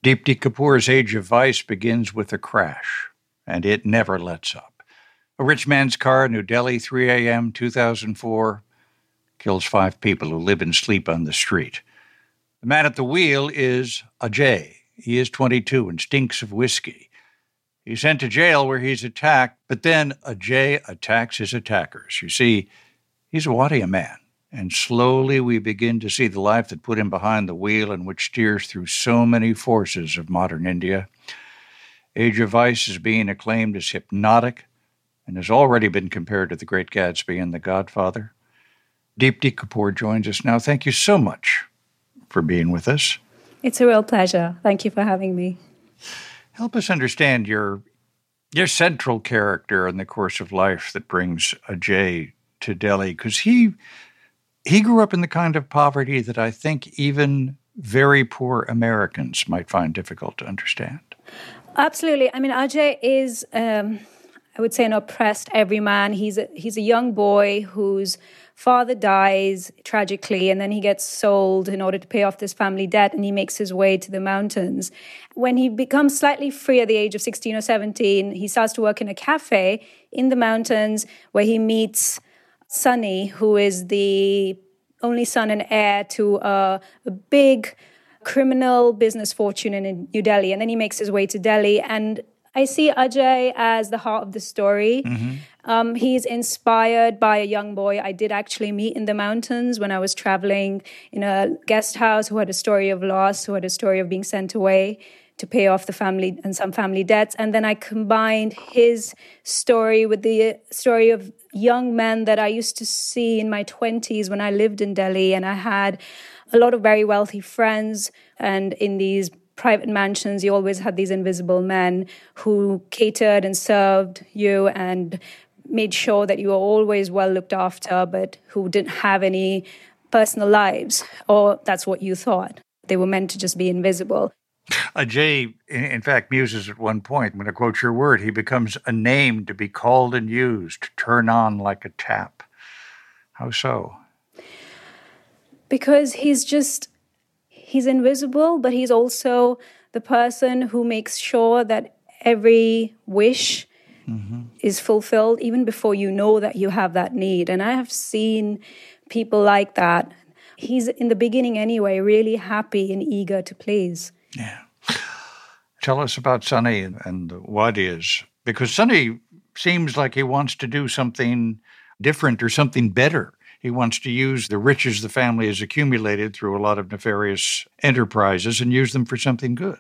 Deepti Kapoor's Age of Vice begins with a crash, and it never lets up. A rich man's car, New Delhi, 3 a.m., 2004, kills 5 people who live and sleep on the street. The man at the wheel is Ajay. He is 22 and stinks of whiskey. He's sent to jail where he's attacked, but then Ajay attacks his attackers. You see, he's a Wadia man. And slowly we begin to see the life that put him behind the wheel and which steers through so many forces of modern India. Age of Vice is being acclaimed as hypnotic and has already been compared to The Great Gatsby and The Godfather. Deepti Kapoor joins us now. Thank you so much for being with us. It's a real pleasure. Thank you for having me. Help us understand your central character in the course of life that brings Ajay to Delhi, because he grew up in the kind of poverty that I think even very poor Americans might find difficult to understand. Absolutely. I mean, Ajay is, I would say, an oppressed everyman. He's a young boy whose father dies tragically, and then he gets sold in order to pay off this family debt, and he makes his way to the mountains. When he becomes slightly free at the age of 16 or 17, he starts to work in a cafe in the mountains where he meets Sunny, who is the only son and heir to a big criminal business fortune in New Delhi. And then he makes his way to Delhi. And I see Ajay as the heart of the story. Mm-hmm. He's inspired by a young boy I did actually meet in the mountains when I was traveling in a guest house, who had a story of loss, who had a story of being sent away to pay off the family and some family debts. And then I combined his story with the story of young men that I used to see in my 20s when I lived in Delhi. And I had a lot of very wealthy friends. And in these private mansions, you always had these invisible men who catered and served you and made sure that you were always well looked after, but who didn't have any personal lives, or that's what you thought. They were meant to just be invisible. Ajay, in fact, muses at one point, I'm going to quote your word, he becomes a name to be called and used, to turn on like a tap. How so? Because he's invisible, but he's also the person who makes sure that every wish is fulfilled, even before you know that you have that need. And I have seen people like that. He's, in the beginning anyway, really happy and eager to please. Yeah. Tell us about Sunny and the Wadias, because Sunny seems like he wants to do something different or something better. He wants to use the riches the family has accumulated through a lot of nefarious enterprises and use them for something good.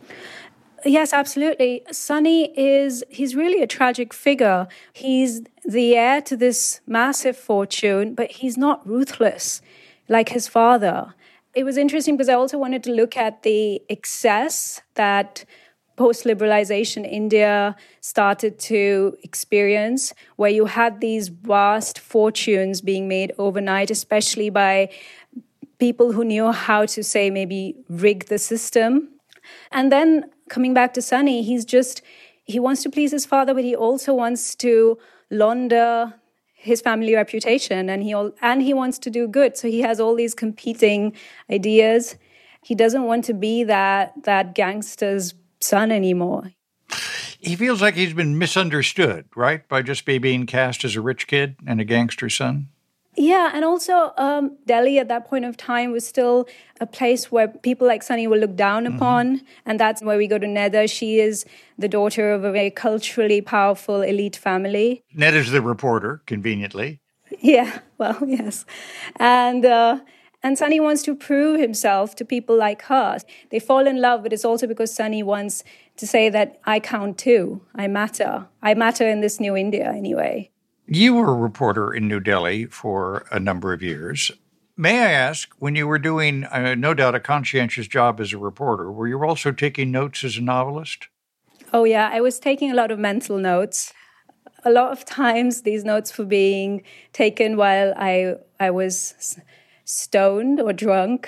Yes, absolutely. Sunny he's really a tragic figure. He's the heir to this massive fortune, but he's not ruthless like his father. It was interesting because I also wanted to look at the excess that post-liberalization India started to experience, where you had these vast fortunes being made overnight, especially by people who knew how to, say, maybe rig the system. And then coming back to Sunny, he wants to please his father, but he also wants to launder his family reputation, and he wants to do good. So he has all these competing ideas. He doesn't want to be that gangster's son anymore. He feels like he's been misunderstood, right? By just being cast as a rich kid and a gangster's son. Yeah, and also Delhi at that point of time was still a place where people like Sunny were looked down upon, and that's where we go to Neda. She is the daughter of a very culturally powerful elite family. Neda's the reporter, conveniently. Yeah, well, yes. And Sunny wants to prove himself to people like her. They fall in love, but it's also because Sunny wants to say that I count too. I matter. I matter in this new India anyway. You were a reporter in New Delhi for a number of years. May I ask, when you were doing, no doubt, a conscientious job as a reporter, were you also taking notes as a novelist? Oh, yeah. I was taking a lot of mental notes. A lot of times, these notes were being taken while I was stoned or drunk.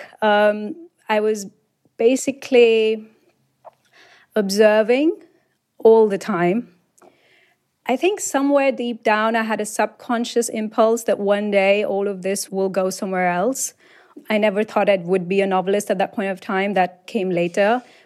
I was basically observing all the time. I think somewhere deep down, I had a subconscious impulse that one day all of this will go somewhere else. I never thought I would be a novelist at that point of time. That came later.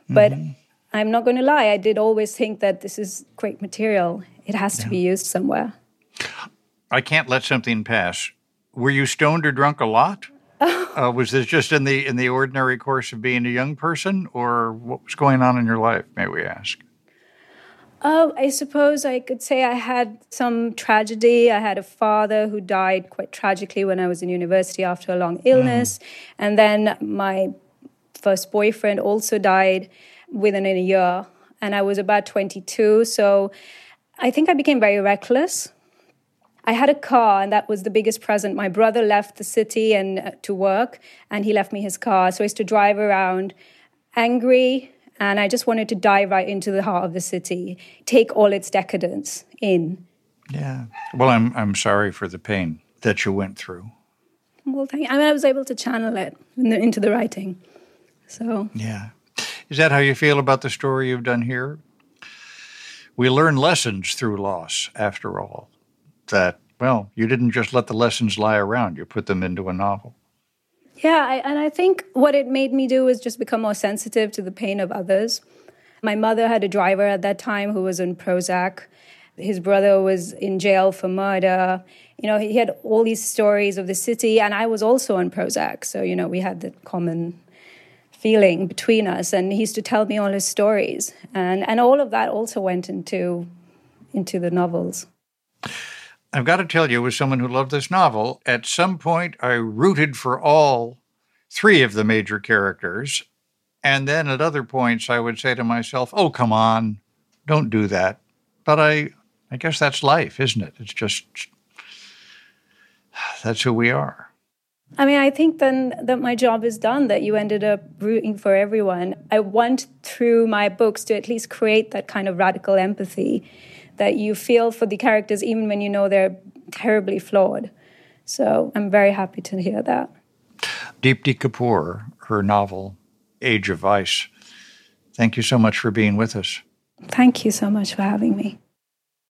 But I'm not going to lie, I did always think that this is great material. It has to be used somewhere. I can't let something pass. Were you stoned or drunk a lot? Was this just in the ordinary course of being a young person, or what was going on in your life, may we ask? I suppose I could say I had some tragedy. I had a father who died quite tragically when I was in university after a long illness. And then my first boyfriend also died within a year. And I was about 22. So I think I became very reckless. I had a car, and that was the biggest present. My brother left the city and to work, and he left me his car. So I used to drive around angry, and I just wanted to dive right into the heart of the city, take all its decadence in. Yeah. Well, I'm sorry for the pain that you went through. Well, thank you. I mean, I was able to channel it into the writing. So. Yeah. Is that how you feel about the story you've done here? We learn lessons through loss, after all. That, well, you didn't just let the lessons lie around. You put them into a novel. Yeah, and I think what it made me do was just become more sensitive to the pain of others. My mother had a driver at that time who was on Prozac. His brother was in jail for murder. You know, he had all these stories of the city, and I was also on Prozac. So, you know, we had the common feeling between us, and he used to tell me all his stories. And all of that also went into the novels. I've got to tell you, as someone who loved this novel, at some point I rooted for all three of the major characters. And then at other points I would say to myself, oh, come on, don't do that. But I guess that's life, isn't it? It's just, that's who we are. I mean, I think then that my job is done, that you ended up rooting for everyone. I want through my books to at least create that kind of radical empathy that you feel for the characters even when you know they're terribly flawed. So I'm very happy to hear that. Deepti Kapoor, her novel, Age of Vice. Thank you so much for being with us. Thank you so much for having me.